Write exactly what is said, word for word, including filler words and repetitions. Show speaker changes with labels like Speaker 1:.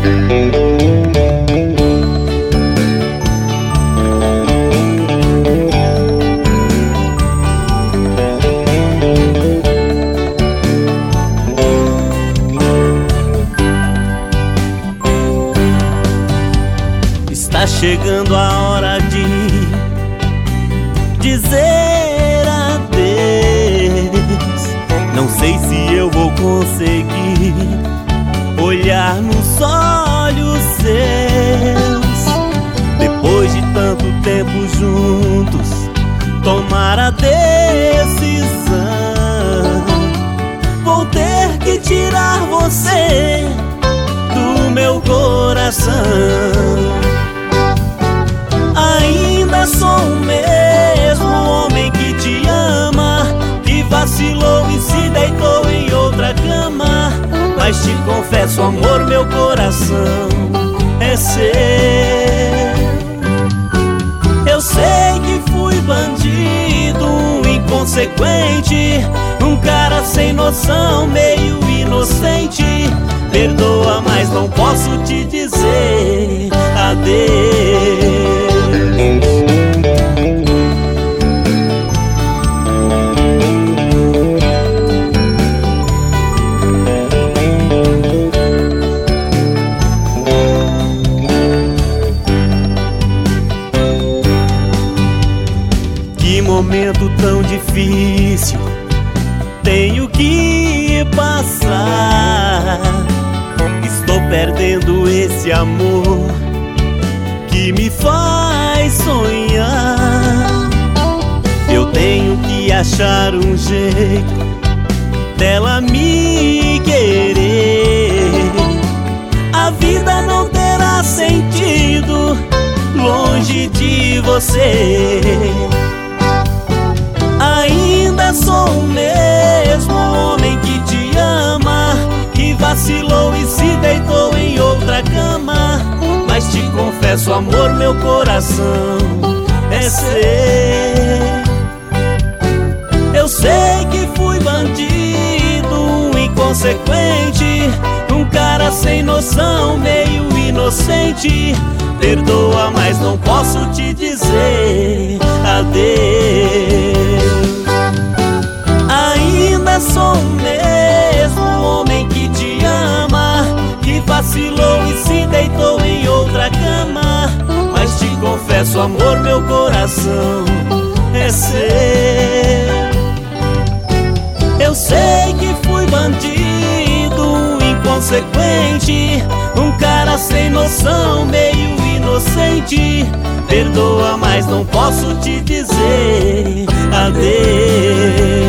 Speaker 1: Está chegando a hora de dizer adeus. Não sei se eu vou conseguir olhar nos olhos seus. Depois de tanto tempo juntos, tomar a decisão. Vou ter que tirar você do meu coração. Ainda sou o mesmo homem que te ama, que vacilou e se deitou em outra cama. Mas te confesso, amor, meu coração é seu. Eu sei que fui bandido, um inconsequente, um cara sem noção, meio inocente. Perdoa, mas não posso te dizer adeus. Que momento tão difícil tenho que passar. Estou perdendo esse amor que me faz sonhar. Eu tenho que achar um jeito dela me querer. A vida não terá sentido longe de você. Ainda sou o mesmo homem que te ama, que vacilou e se deitou em outra cama. Mas te confesso, amor, meu coração é seu. Eu sei que fui bandido, um inconsequente, um cara sem noção, meio inocente. Perdoa, mas não posso te dizer adeus. Ainda sou o mesmo homem que te ama, que vacilou e se deitou em outra cama. Mas te confesso, amor, meu coração é seu. Eu sei que fui bandido, um inconsequente, um cara sem noção, meio inocente. Perdoa, mas não posso te dizer adeus.